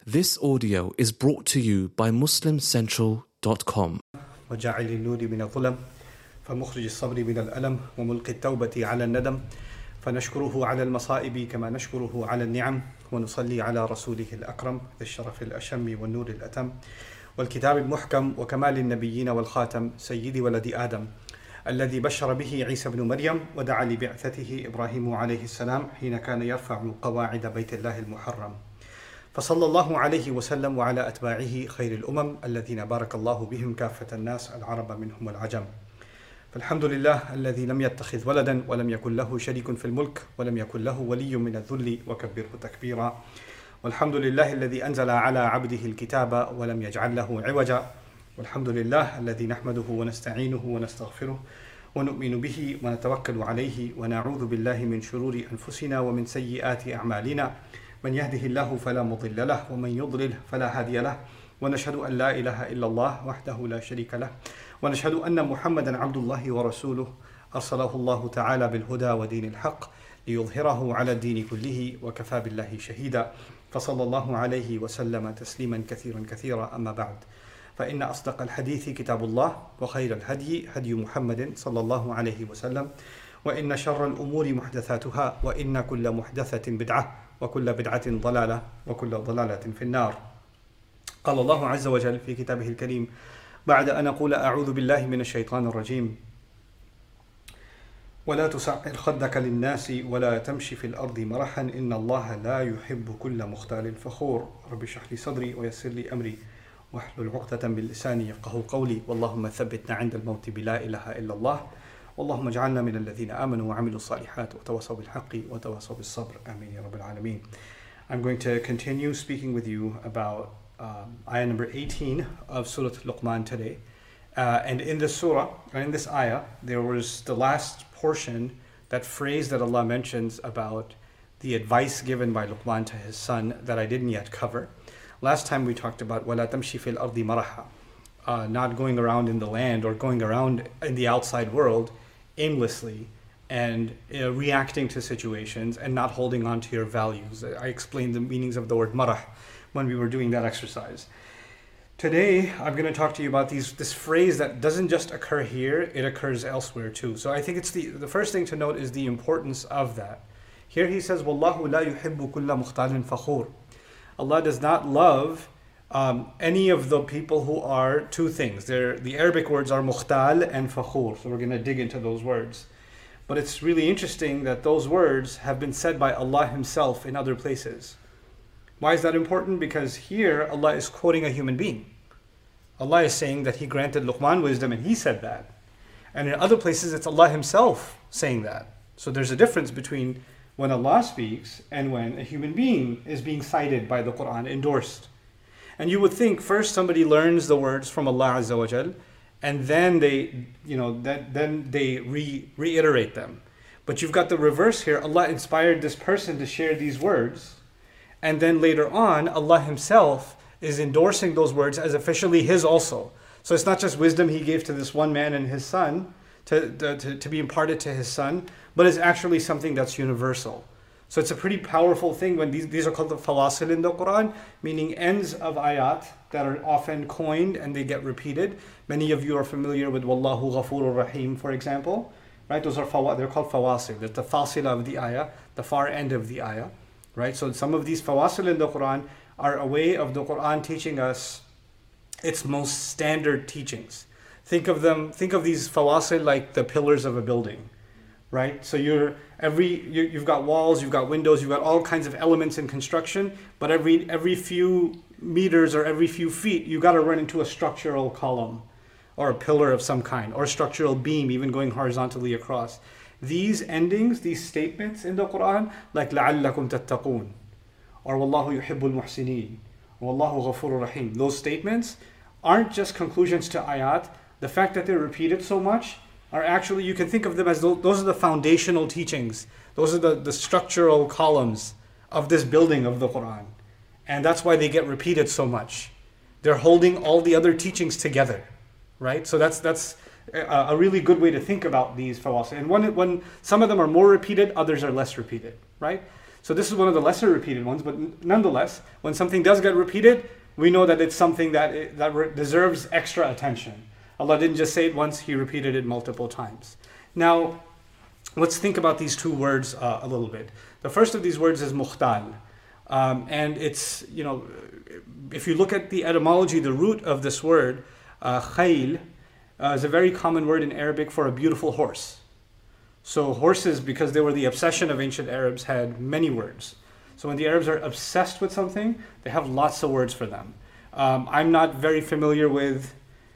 This audio is brought to you by MuslimCentral.com. وجعل النور من الظلم فمخرج الصبر من الألم وملقي التوبة على الندم فنشكره على المصائب كما نشكره على النعم ونصلي على رسوله الأكرم ذي الشرف الأشم والنور الأتم والكتاب المحكم وكمال النبيين والخاتم سيد ولد آدم الذي بشر به عيسى بن مريم ودعا لبعثته إبراهيم عليه السلام حين كان يرفع قواعد بيت الله المحرم فصلى الله عليه وسلم وعلى أتباعه خير الأمم الذين بارك الله بهم كافة الناس العرب منهم والعجم فالحمد لله الذي لم يتخذ ولدا ولم يكن له شريك في الملك ولم يكن له ولي من الذل وكبره تكبيرا والحمد لله الذي أنزل على عبده الكتاب ولم يجعل له عوجا والحمد لله الذي نحمده ونستعينه ونستغفره ونؤمن به ونتوكل عليه ونعوذ بالله من شرور أنفسنا ومن سيئات أعمالنا من يهده الله فلا مضل له ومن يضلل فلا هادي له ونشهد أن لا إله إلا الله وحده لا شريك له ونشهد أن محمدا عبد الله ورسوله أرسله الله تعالى بالهدى ودين الحق ليظهره على الدين كله وكفى بالله شهيدا فصلى الله عليه وسلم تسليما كثيرا كثيرا أما بعد فإن أصدق الحديث كتاب الله وخير الهدي هدي محمد صلى الله عليه وسلم وإن شر الأمور محدثاتها وإن كل محدثة بدعة وكل بدعة ضلالة وكل ضلالة في النار قال الله عز وجل في كتابه الكريم بعد أن أقول أعوذ بالله من الشيطان الرجيم ولا تسعر خدك للناس ولا تمشي في الأرض مرحا إن الله لا يحب كل مختال فخور رب اشرح لي صدري ويسر لي أمري واحلل عقدة من لساني يفقهوا قولي واللهم ثبتنا عند الموت بلا إله إلا الله اللهم اجعلنا من الذين آمنوا وعملوا الصالحات وتواصوا بالحق وتواصوا بالصبر آمين يا رب العالمين. I'm going to continue speaking with you about ayah number 18 of Surah Luqman today. And in this surah, in this ayah, there was the last portion, that phrase that Allah mentions about the advice given by Luqman to his son that I didn't yet cover. Last time we talked about وَلَا تَمْشِ فِي الْأَرْضِ مَرَحًا, not going around in the land or going around in the outside world aimlessly and reacting to situations and not holding on to your values. I explained the meanings of the word marah when we were doing that exercise. Today, I'm going to talk to you about this phrase that doesn't just occur here, it occurs elsewhere too. So I think it's the first thing to note is the importance of that. Here he says, وَاللَّهُ لَا يُحِبُّ كُلَّ مُخْتَالٍ فَخُورٍ. Allah does not love any of the people who are two things. The Arabic words are mukhtal and fakhur. So we're going to dig into those words. But it's really interesting that those words have been said by Allah Himself in other places. Why is that important? Because here Allah is quoting a human being. Allah is saying that He granted Luqman wisdom and He said that. And in other places it's Allah Himself saying that. So there's a difference between when Allah speaks and when a human being is being cited by the Quran, endorsed. And you would think first somebody learns the words from Allah Azza wa Jal, and then they reiterate them. But you've got the reverse here. Allah inspired this person to share these words, and then later on, Allah Himself is endorsing those words as officially His also. So it's not just wisdom He gave to this one man and his son to be imparted to his son, but it's actually something that's universal. So it's a pretty powerful thing when these are called the fawasil in the Quran, meaning ends of ayat that are often coined and they get repeated. Many of you are familiar with Wallahu Ghafurur Rahim, for example. Right? Those are they're called fawasil. That's the fasila of the ayah, the far end of the ayah. Right? So some of these fawasil in the Quran are a way of the Quran teaching us its most standard teachings. Think of these fawasil like the pillars of a building. Right? So you've got walls, you've got windows, you've got all kinds of elements in construction, but every few meters or every few feet, you've got to run into a structural column or a pillar of some kind, or a structural beam, even going horizontally across. These endings, these statements in the Quran, like لَعَلَّكُمْ تَتَّقُونَ, or وَاللَّهُ يُحِبُّ الْمُحْسِنِينَ, وَاللَّهُ غَفُورٌ رَحِيمٌ. Those statements aren't just conclusions to ayat. The fact that they're repeated so much are actually, you can think of them as those are the foundational teachings. Those are the structural columns of this building of the Quran. And that's why they get repeated so much. They're holding all the other teachings together, right? So that's a really good way to think about these fawasil. And when some of them are more repeated, others are less repeated, right? So this is one of the lesser repeated ones, but nonetheless, when something does get repeated, we know that it's something that deserves extra attention. Allah didn't just say it once, He repeated it multiple times. Now, let's think about these two words a little bit. The first of these words is mukhtal. And it's, if you look at the etymology, the root of this word, khayl, is a very common word in Arabic for a beautiful horse. So horses, because they were the obsession of ancient Arabs, had many words. So when the Arabs are obsessed with something, they have lots of words for them. I'm not very familiar with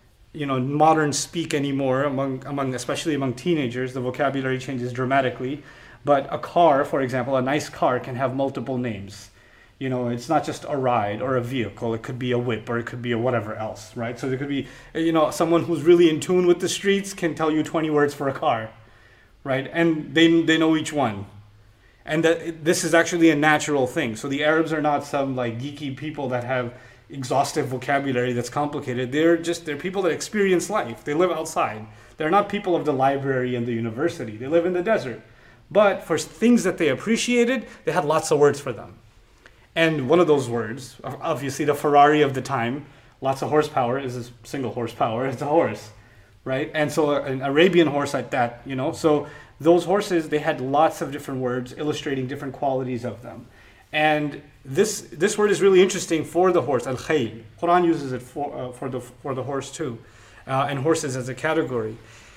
modern speak anymore, especially among teenagers. The vocabulary changes dramatically. But a car, for example, a nice car can have multiple names. It's not just a ride or a vehicle. It could be a whip, or it could be a whatever else, right? So there could be, someone who's really in tune with the streets can tell you 20 words for a car, right? And they know each one. And this is actually a natural thing. So the Arabs are not some geeky people that have exhaustive vocabulary that's complicated. They're people that experience life. They live outside. They're not people of the library and the university. They live in the desert. But for things that they appreciated, they had lots of words for them. And one of those words, obviously the Ferrari of the time, lots of horsepower, is a single horsepower. It's a horse, right? And so an Arabian horse at that, So those horses, they had lots of different words illustrating different qualities of them. And this word is really interesting for the horse, al-khayl. Quran uses it for the horse too, and horses as a category.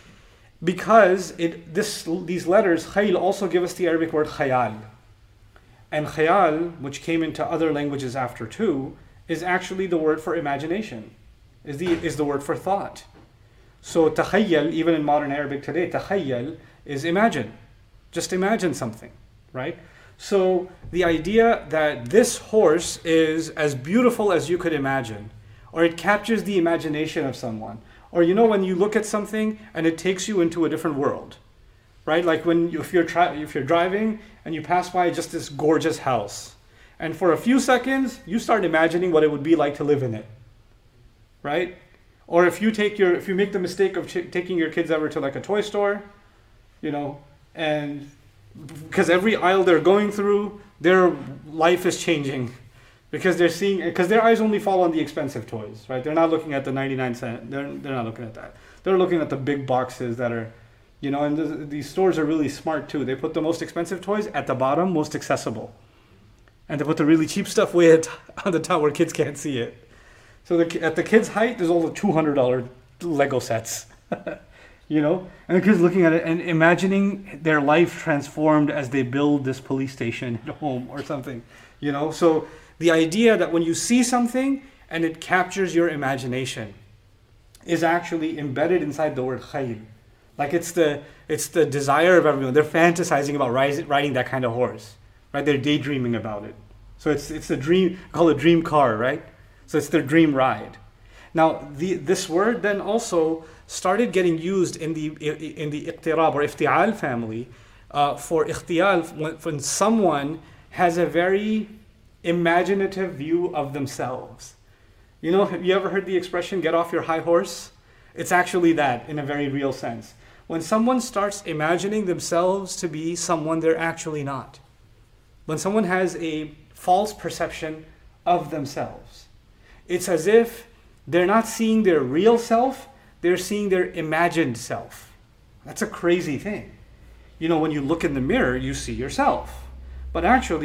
Because these letters, khayl, also give us the Arabic word khayal. And khayal, which came into other languages after too, is actually the word for imagination, is the word for thought. So takhayyal, even in modern Arabic today, takhayyal is imagine. Just imagine something, right? So the idea that this horse is as beautiful as you could imagine, or it captures the imagination of someone, or when you look at something and it takes you into a different world, right? Like if you're driving and you pass by just this gorgeous house, and for a few seconds you start imagining what it would be like to live in it, right? Or if you make the mistake of taking your kids over to a toy store, and because every aisle they're going through, their life is changing, because their eyes only fall on the expensive toys, right? They're not looking at the 99 cent. They're not looking at that. They're looking at the big boxes that are, and these stores are really smart too. They put the most expensive toys at the bottom, most accessible, and they put the really cheap stuff way on the top where kids can't see it. So at the kids' height, there's all the $200 Lego sets. And the kids looking at it and imagining their life transformed as they build this police station at home or something, So the idea that when you see something and it captures your imagination is actually embedded inside the word khayl. Like it's the desire of everyone. They're fantasizing about riding that kind of horse, right? They're daydreaming about it. So it's a dream, call it dream car, right? So it's their dream ride. Now, this word then also started getting used in the iqtirab or ifti'al family for ikhtiyal when someone has a very imaginative view of themselves. Have you ever heard the expression, get off your high horse? It's actually that in a very real sense. When someone starts imagining themselves to be someone they're actually not. When someone has a false perception of themselves. It's as if they're not seeing their real self, they're seeing their imagined self. That's a crazy thing. When you look in the mirror, you see yourself. But actually,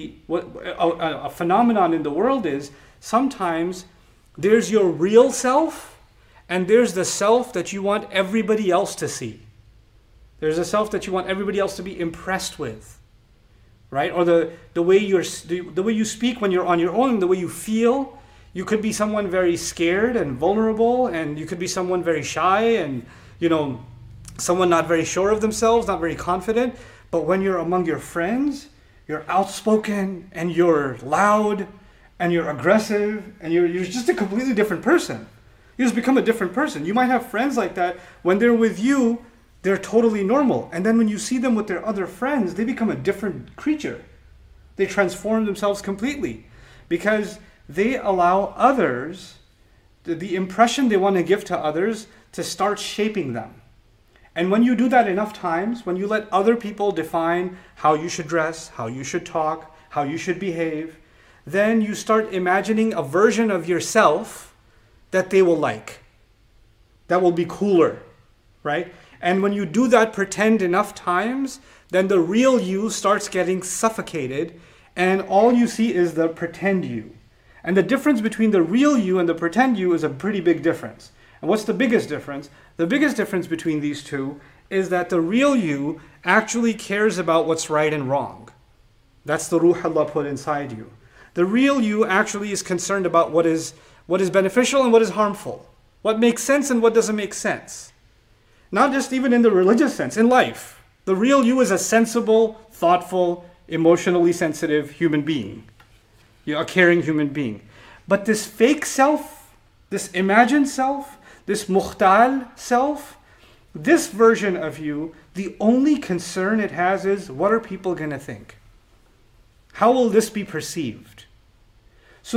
a phenomenon in the world is sometimes there's your real self, and there's the self that you want everybody else to see. There's a self that you want everybody else to be impressed with, right? Or the way you speak when you're on your own, the way you feel. You could be someone very scared and vulnerable, and you could be someone very shy and, someone not very sure of themselves, not very confident. But when you're among your friends, you're outspoken and you're loud and you're aggressive and you're just a completely different person. You just become a different person. You might have friends like that. When they're with you, they're totally normal. And then when you see them with their other friends, they become a different creature. They transform themselves completely because they allow others, the impression they want to give to others, to start shaping them. And when you do that enough times, when you let other people define how you should dress, how you should talk, how you should behave, then you start imagining a version of yourself that they will like, that will be cooler, right? And when you do that pretend enough times, then the real you starts getting suffocated, and all you see is the pretend you. And the difference between the real you and the pretend you is a pretty big difference. And what's the biggest difference? The biggest difference between these two is that the real you actually cares about what's right and wrong. That's the ruh Allah put inside you. The real you actually is concerned about what is beneficial and what is harmful, what makes sense and what doesn't make sense. Not just even in the religious sense, in life. The real you is a sensible, thoughtful, emotionally sensitive human being. You're a caring human being. But this fake self, this imagined self, this mukhtal self, this version of you, the only concern it has is, what are people going to think? How will this be perceived? So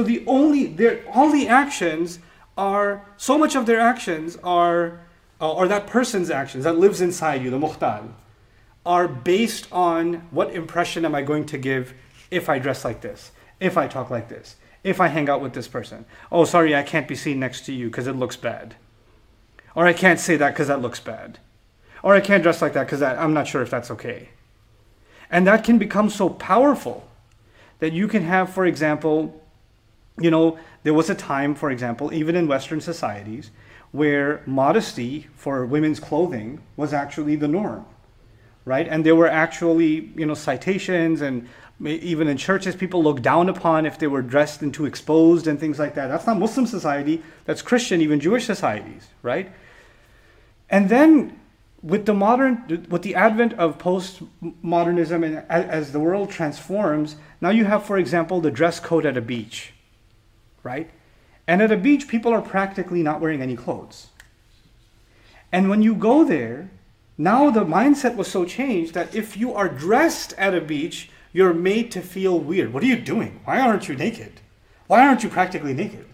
all the actions are, so much of their actions are, or that person's actions that lives inside you, the mukhtal, are based on what impression am I going to give if I dress like this, if I talk like this, if I hang out with this person. Oh, sorry, I can't be seen next to you because it looks bad. Or I can't say that because that looks bad. Or I can't dress like that because I'm not sure if that's okay. And that can become so powerful that you can have, for example, there was a time, for example, even in Western societies, where modesty for women's clothing was actually the norm, right? And there were actually, citations, and even in churches, people looked down upon if they were dressed and too exposed and things like that. That's not Muslim society, that's Christian, even Jewish societies, right? And then with the advent of postmodernism, and as the world transforms, now you have, for example, the dress code at a beach, right? And at a beach, people are practically not wearing any clothes. And when you go there, now the mindset was so changed that if you are dressed at a beach, you're made to feel weird. What are you doing? Why aren't you naked? Why aren't you practically naked?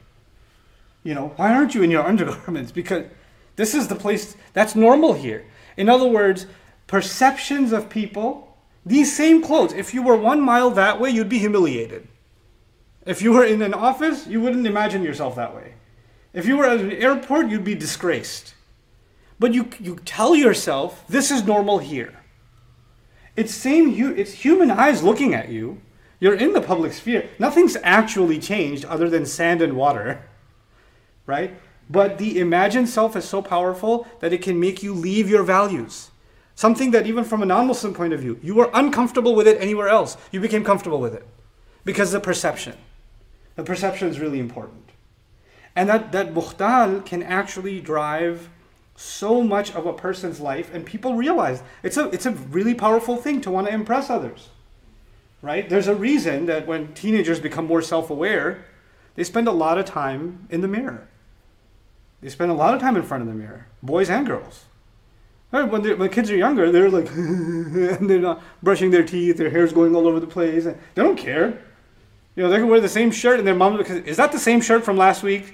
Why aren't you in your undergarments? Because this is the place that's normal here. In other words, perceptions of people, these same clothes, if you were 1 mile that way, you'd be humiliated. If you were in an office, you wouldn't imagine yourself that way. If you were at an airport, you'd be disgraced. But you tell yourself, this is normal here. It's human eyes looking at you. You're in the public sphere. Nothing's actually changed other than sand and water, right? But the imagined self is so powerful that it can make you leave your values. Something that even from a non-Muslim point of view, you were uncomfortable with it anywhere else. You became comfortable with it because of the perception. The perception is really important. And that mukhtal can actually drive so much of a person's life, and people realize it's a really powerful thing to want to impress others, right? There's a reason that when teenagers become more self-aware, they spend a lot of time in the mirror. They spend a lot of time in front of the mirror, boys and girls. Right? When kids are younger, they're like, and they're not brushing their teeth, their hair's going all over the place, and they don't care. They can wear the same shirt, and their mom, is that the same shirt from last week?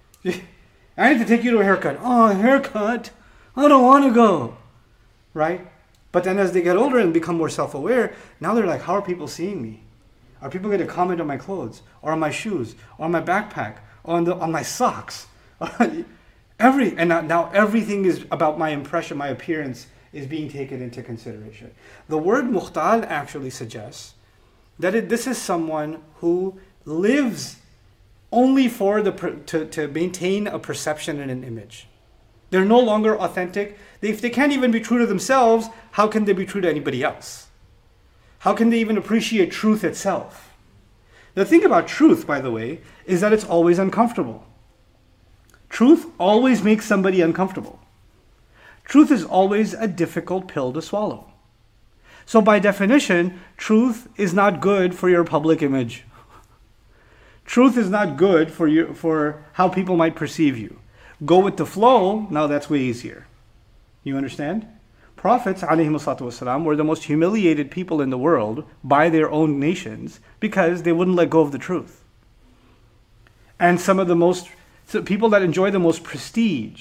I need to take you to a haircut. Oh, a haircut? I don't want to go. Right? But then as they get older and become more self-aware, now they're like, how are people seeing me? Are people going to comment on my clothes, or on my shoes, or on my backpack, or on my socks? And now everything is about my impression, my appearance is being taken into consideration. The word mukhtal actually suggests that this is someone who lives only to maintain a perception and an image. They're no longer authentic. If they can't even be true to themselves, how can they be true to anybody else? How can they even appreciate truth itself? The thing about truth, by the way, is that it's always uncomfortable. Truth always makes somebody uncomfortable. Truth is always a difficult pill to swallow. So by definition, truth is not good for your public image. Truth is not good for how people might perceive you. Go with the flow, now that's way easier. You understand? Prophets, ﷺ, were the most humiliated people in the world by their own nations because they wouldn't let go of the truth. And some of the people that enjoy the most prestige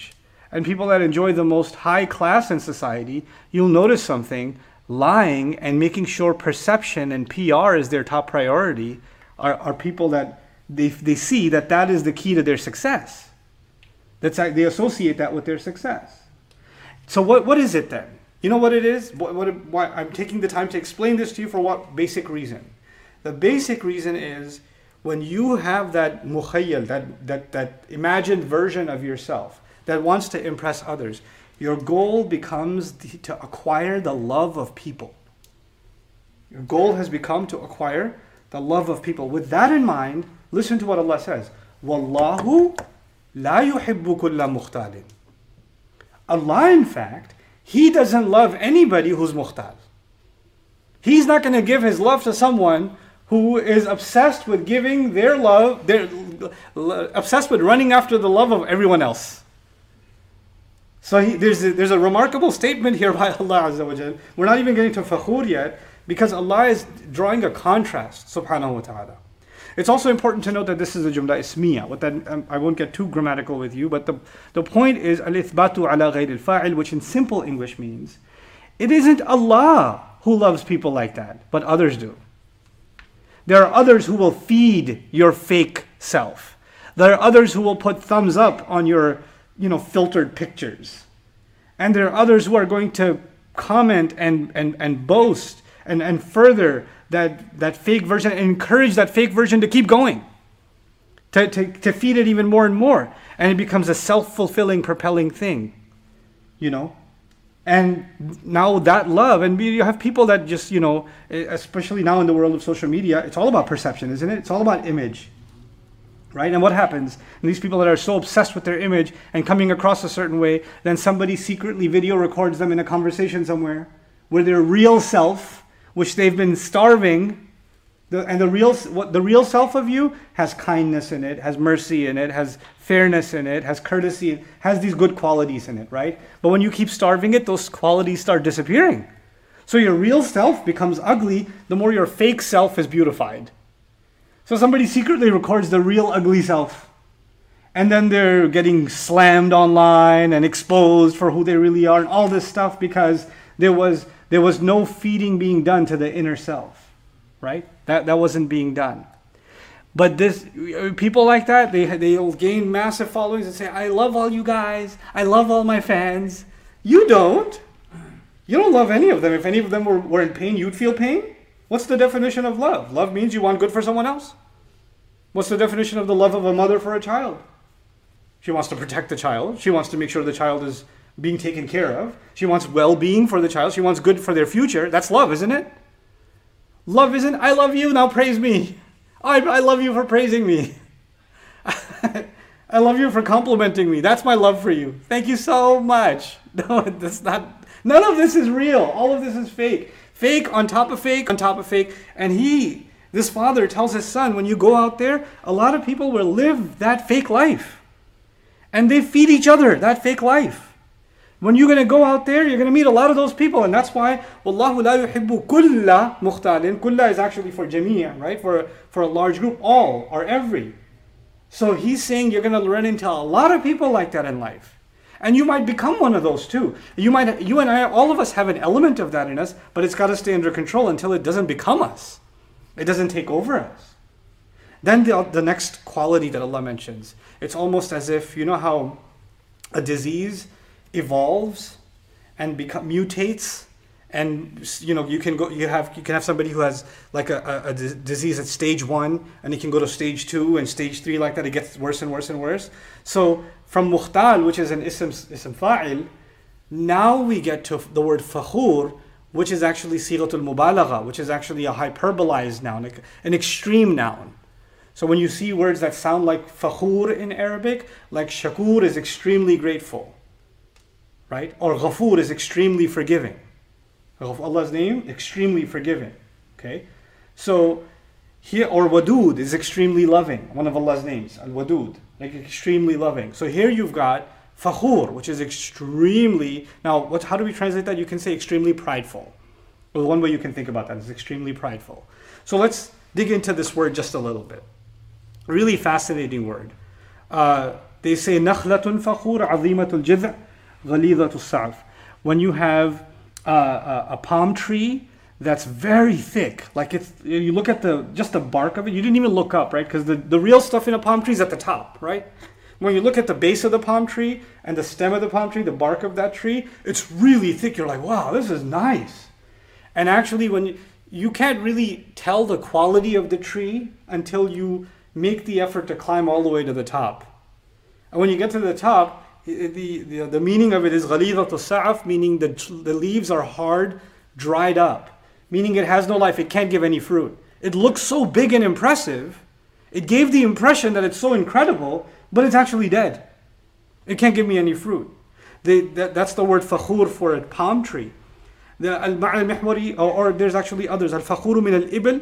and people that enjoy the most high class in society, you'll notice something. Lying and making sure perception and PR is their top priority are people that they see that is the key to their success. They associate that with their success. So what is it then? You know what it is? Why I'm taking the time to explain this to you for what basic reason? The basic reason is when you have that mukhayyal, that imagined version of yourself that wants to impress others, your goal becomes to acquire the love of people. Your goal has become to acquire the love of people. With that in mind, listen to what Allah says. Wallahu la yuhibbu kulla mukhtalin. Allah, in fact, He doesn't love anybody who's mukhtal. He's not going to give His love to someone who is obsessed with giving their love, obsessed with running after the love of everyone else. So there's a remarkable statement here by Allah Azza wa Jal. We're not even getting to fakhur yet, because Allah is drawing a contrast, subhanahu wa ta'ala. It's also important to note that this is a jumla ismiya. I won't get too grammatical with you, but the point is al-ithbatu ala ghayr al-fa'il, which in simple English means it isn't Allah who loves people like that, but others do. There are others who will feed your fake self. There are others who will put thumbs up on your filtered pictures. And there are others who are going to comment and boast and further that fake version and encourage that fake version to keep going. To feed it even more and more. And it becomes a self-fulfilling, propelling thing. And now that love, and you have people that just, especially now in the world of social media, it's all about perception, isn't it? It's all about image. Right? And what happens? And these people that are so obsessed with their image and coming across a certain way, then somebody secretly video records them in a conversation somewhere where their real self, which they've been starving, the real self of you has kindness in it, has mercy in it, has fairness in it, has courtesy, has these good qualities in it, right? But when you keep starving it, those qualities start disappearing. So your real self becomes ugly the more your fake self is beautified. So somebody secretly records the real ugly self. And then they're getting slammed online and exposed for who they really are and all this stuff because there was no feeding being done to the inner self. Right? That wasn't being done. But people like that, they'll gain massive followings and say, I love all you guys. I love all my fans. You don't. You don't love any of them. If any of them were in pain, you'd feel pain. What's the definition of love? Love means you want good for someone else. What's the definition of the love of a mother for a child? She wants to protect the child. She wants to make sure the child is being taken care of. She wants well-being for the child. She wants good for their future. That's love, isn't it? Love isn't, I love you, now praise me. I love you for praising me. I love you for complimenting me. That's my love for you. Thank you so much. No, that's not. None of this is real. All of this is fake. Fake on top of fake on top of fake. And this father tells his son, when you go out there, a lot of people will live that fake life. And they feed each other that fake life. When you're going to go out there, you're going to meet a lot of those people. And that's why, Wallahu la yuhibbu kulla mukhtalin. Kulla is actually for jamia, right? For a large group, all or every. So he's saying you're going to run into a lot of people like that in life. And you might become one of those too. You and I, all of us have an element of that in us, but it's got to stay under control until it doesn't become us. It doesn't take over us. Then the next quality that Allah mentions, it's almost as if, you know how a disease evolves and mutates, and you can have somebody who has like a disease at stage 1, and it can go to stage 2 and stage 3 like that. It gets worse and worse and worse. So from mukhtal, which is an ism fa'il, now we get to the word fakhur, which is actually sighatul mubalagha, which is actually a hyperbolized noun, an extreme noun. So when you see words that sound like fakhur in Arabic, like shakur is extremely grateful, right? Or ghafoor is extremely forgiving. Allah's name, extremely forgiving. Okay? So here, or wadud is extremely loving, one of Allah's names, al-wadud, like extremely loving. So here you've got fakhur, which is extremely, now how do we translate that? You can say extremely prideful. Well, one way you can think about that is extremely prideful. So let's dig into this word just a little bit. Really fascinating word. They say نخلة فخور عظيمة الجذع غليظة السعف. When you have a palm tree that's very thick, like it's, you look at just the bark of it, you didn't even look up, right? Because the real stuff in a palm tree is at the top, right? When you look at the base of the palm tree and the stem of the palm tree, the bark of that tree, it's really thick. You're like, wow, this is nice. And actually, when you can't really tell the quality of the tree until you make the effort to climb all the way to the top. And when you get to the top, the meaning of it is غَلِيظَةُ السَّعَفْ, meaning the leaves are hard, dried up, meaning it has no life, it can't give any fruit. It looks so big and impressive, it gave the impression that it's so incredible, but it's actually dead. It can't give me any fruit. That's the word fakhur for a palm tree. The al-ma'al-mihwari, or there's actually others. Al-fakhuru min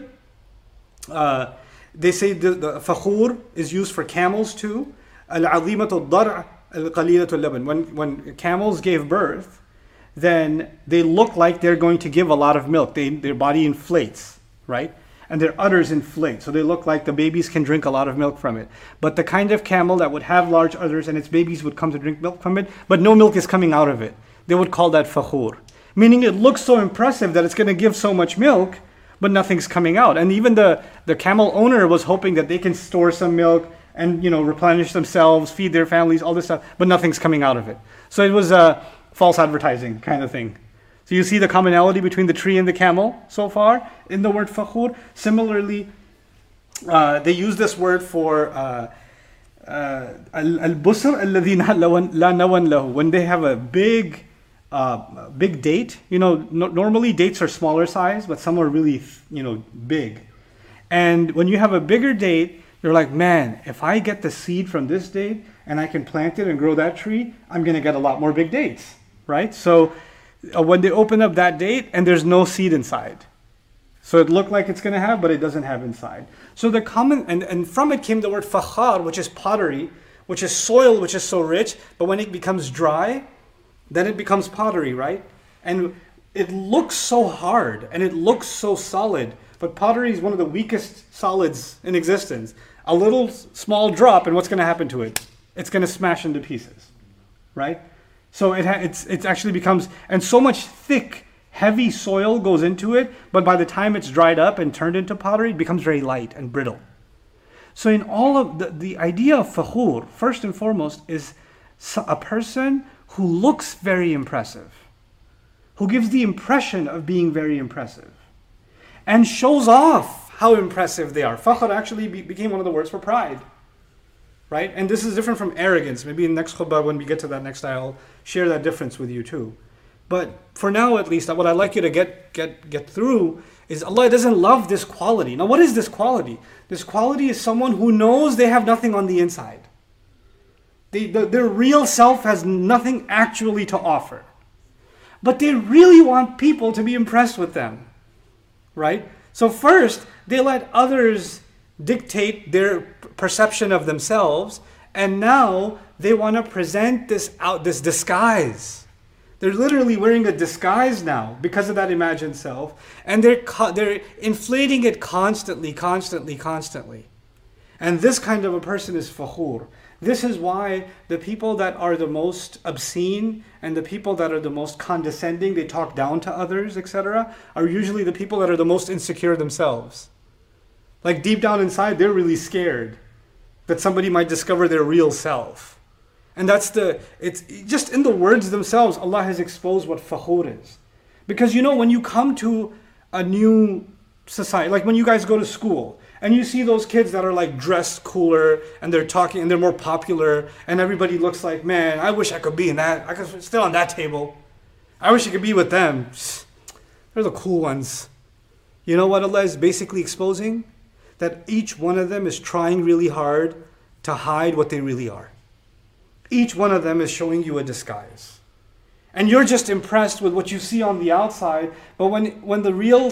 al-ibl. They say the fakhur is used for camels too. Al-azimatu al-dar' al-qalilatu al-laban. When camels gave birth, then they look like they're going to give a lot of milk. Their body inflates, right? And their udders inflate. So they look like the babies can drink a lot of milk from it. But the kind of camel that would have large udders and its babies would come to drink milk from it, but no milk is coming out of it, they would call that fakhur. Meaning it looks so impressive that it's going to give so much milk, but nothing's coming out. And even the camel owner was hoping that they can store some milk and, replenish themselves, feed their families, all this stuff, but nothing's coming out of it. So it was a false advertising kind of thing. So you see the commonality between the tree and the camel so far in the word fakhur. Similarly, they use this word for al-busr alladhi la nawan lahu. When they have a big date, normally dates are smaller size, but some are really, big. And when you have a bigger date, you're like, man, if I get the seed from this date and I can plant it and grow that tree, I'm going to get a lot more big dates, right? So when they open up that date and there's no seed inside. So it looked like it's going to have, but it doesn't have inside. So the common, and from it came the word fakhar, which is pottery, which is soil, which is so rich, but when it becomes dry, then it becomes pottery, right? And it looks so hard and it looks so solid, but pottery is one of the weakest solids in existence. A little small drop, and what's going to happen to it? It's going to smash into pieces, right? So it actually becomes, and so much thick, heavy soil goes into it, but by the time it's dried up and turned into pottery, it becomes very light and brittle. So in all of the idea of fakhur, first and foremost, is a person who looks very impressive, who gives the impression of being very impressive, and shows off how impressive they are. Fakhr actually became one of the words for pride. Right? And this is different from arrogance. Maybe in next khutbah, when we get to that next, I'll share that difference with you too. But for now, at least, what I'd like you to get through is Allah doesn't love this quality. Now, what is this quality? This quality is someone who knows they have nothing on the inside. Their real self has nothing actually to offer. But they really want people to be impressed with them. Right? So first, they let others dictate their perception of themselves, and now they want to present this disguise. They're literally wearing a disguise now because of that imagined self, and they're inflating it constantly. And this kind of a person is fakhur. This is why the people that are the most obscene and the people that are the most condescending, they talk down to others, etc., are usually the people that are the most insecure themselves. Like deep down inside, they're really scared that somebody might discover their real self. And it's just in the words themselves, Allah has exposed what fakhur is. Because when you come to a new society, like when you guys go to school, and you see those kids that are like dressed cooler, and they're talking, and they're more popular, and everybody looks like, man, I wish I could be in that, I could still on that table. I wish I could be with them. They're the cool ones. You know what Allah is basically exposing? That each one of them is trying really hard to hide what they really are. Each one of them is showing you a disguise. And you're just impressed with what you see on the outside, but when the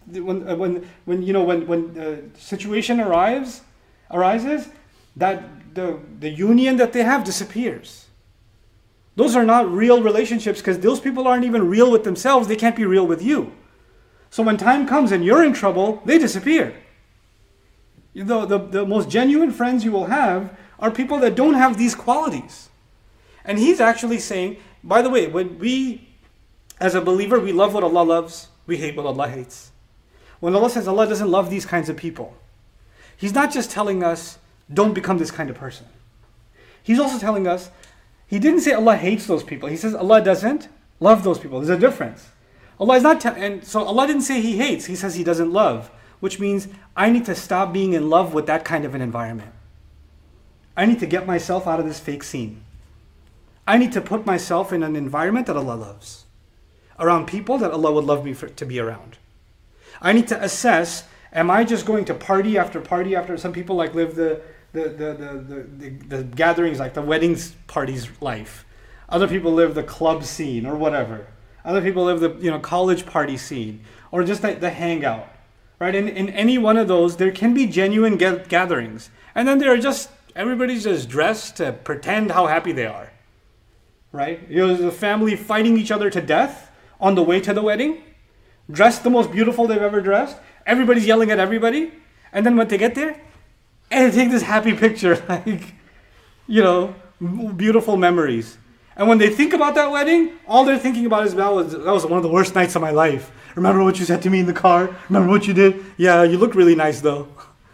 situation arises, that the union that they have disappears. Those are not real relationships because those people aren't even real with themselves. They can't be real with you. So when time comes and you're in trouble, they disappear. The most genuine friends you will have are people that don't have these qualities. And he's actually saying, by the way, when we, as a believer, we love what Allah loves, we hate what Allah hates. When Allah says Allah doesn't love these kinds of people, He's not just telling us, don't become this kind of person. He's also telling us, He didn't say Allah hates those people. He says Allah doesn't love those people. There's a difference. Allah is not, and so Allah didn't say He hates. He says He doesn't love, which means I need to stop being in love with that kind of an environment. I need to get myself out of this fake scene. I need to put myself in an environment that Allah loves, around people that Allah would love me to be around. I need to assess, am I just going to party after party after? Some people like live the gatherings, like the weddings parties life. Other people live the club scene or whatever. Other people live the college party scene, or just the hangout. Right? In any one of those, there can be genuine gatherings. And then there are just, everybody's just dressed to pretend how happy they are. Right? There's a family fighting each other to death on the way to the wedding, dressed the most beautiful they've ever dressed. Everybody's yelling at everybody. And then when they get there, and they take this happy picture, like, beautiful memories. And when they think about that wedding, all they're thinking about is, that was one of the worst nights of my life. Remember what you said to me in the car? Remember what you did? Yeah, you look really nice though.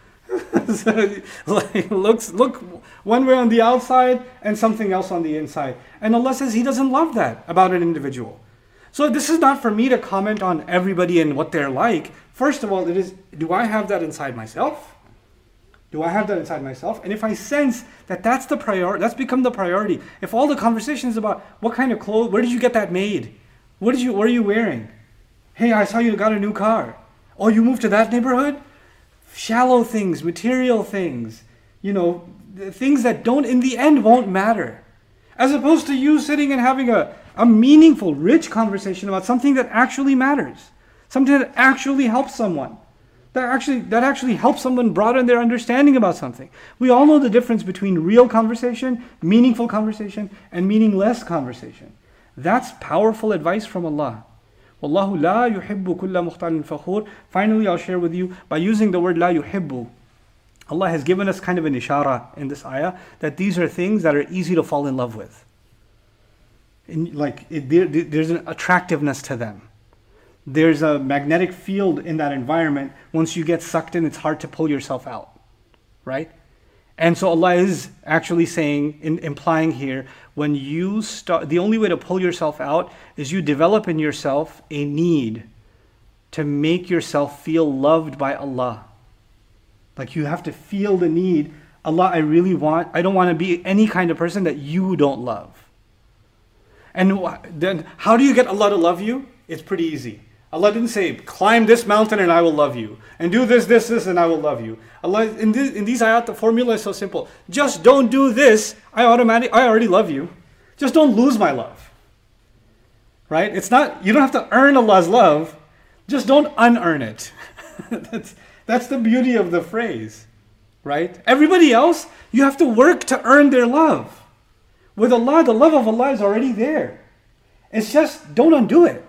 So, look one way on the outside and something else on the inside. And Allah says He doesn't love that about an individual. So this is not for me to comment on everybody and what they're like. First of all, it is, do I have that inside myself? Do I have that inside myself? And if I sense that that's the priority, that's become the priority. If all the conversation is about what kind of clothes, where did you get that made? What are you wearing? Hey, I saw you got a new car. Oh, you moved to that neighborhood? Shallow things, material things, things that in the end won't matter. As opposed to you sitting and having a meaningful, rich conversation about something that actually matters. Something that actually helps someone. That actually helps someone broaden their understanding about something. We all know the difference between real conversation, meaningful conversation, and meaningless conversation. That's powerful advice from Allah. Wallahu la yuhibbu kulla mukhtalin fakhur. Finally, I'll share with you, by using the word la yuhibbu, Allah has given us kind of an ishara in this ayah that these are things that are easy to fall in love with. There's an attractiveness to them. There's a magnetic field in that environment. Once you get sucked in, it's hard to pull yourself out. Right? And so Allah is actually saying, implying here, when you start, the only way to pull yourself out is you develop in yourself a need to make yourself feel loved by Allah. Like you have to feel the need, Allah, I don't want to be any kind of person that you don't love. And then how do you get Allah to love you? It's pretty easy. Allah didn't say, climb this mountain and I will love you. And do this, and I will love you. Allah, in these ayat, the formula is so simple. Just don't do this, I already love you. Just don't lose my love. Right? It's not, you don't have to earn Allah's love. Just don't unearn it. That's the beauty of the phrase. Right? Everybody else, you have to work to earn their love. With Allah, the love of Allah is already there. It's just, don't undo it.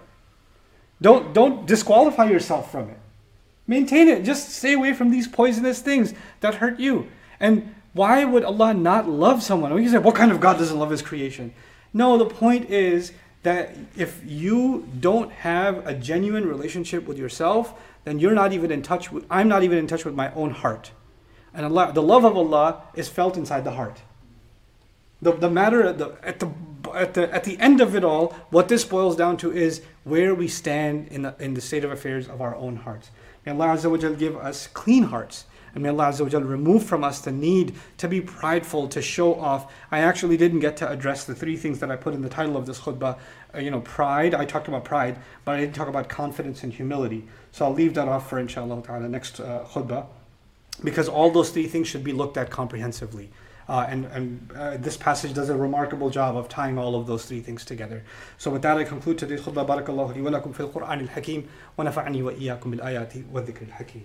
Don't disqualify yourself from it. Maintain it. Just stay away from these poisonous things that hurt you. And why would Allah not love someone? Well, you say, what kind of God doesn't love His creation? No, the point is that if you don't have a genuine relationship with yourself, then I'm not even in touch with my own heart. And Allah, the love of Allah is felt inside the heart. The matter at the end of it all, what this boils down to is where we stand in the state of affairs of our own hearts. May Allah Azza wa Jal give us clean hearts, and may Allah Azza wa Jal remove from us the need to be prideful, to show off. I actually didn't get to address the three things that I put in the title of this khutbah. Pride. I talked about pride, but I didn't talk about confidence and humility. So I'll leave that off for inshallah ta'ala next khutbah, because all those three things should be looked at comprehensively. And this passage does a remarkable job of tying all of those three things together. So with that, I conclude today's khutbah. Barakallahu li wa lakum fil Qur'an al-Hakim wa nafa'ani wa iyyakum bil ayati wa dhikr al-Hakim.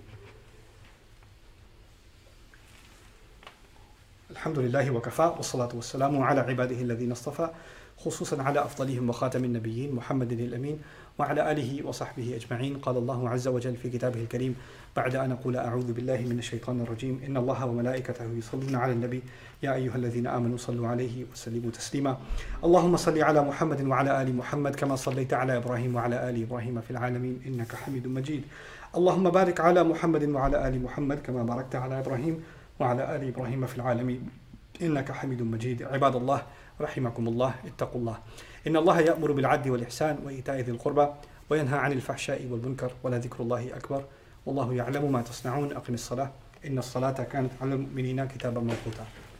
Alhamdulillahi wa kafa wa salatu wa salamu ala ibadihi alladhina istafa, khususan ala afdalihim wa khatamin nabiyyin Muhammadin al-Amin وعلى آله وصحبه أجمعين. قال الله عز وجل في كتابه الكريم بعد أن أقول أعوذ بالله من الشيطان الرجيم: إن الله وملائكته يصلون على النبي يا أيها الذين آمنوا صلوا عليه وسلموا تسليما. اللهم صل على محمد وعلى آل محمد كما صليت على إبراهيم وعلى آل إبراهيم في العالمين إنك حميد مجيد. اللهم بارك على محمد وعلى آل محمد كما باركت على إبراهيم وعلى آل إبراهيم في العالمين إنك حميد مجيد. عباد الله رحمكم الله، اتقوا الله. إن الله يأمر بالعدل والإحسان وإيتاء ذي القربى وينهى عن الفحشاء والمنكر ولذكر الله أكبر والله يعلم ما تصنعون. أقم الصلاة إن الصلاة كانت على المؤمنين كتابا موقوتا.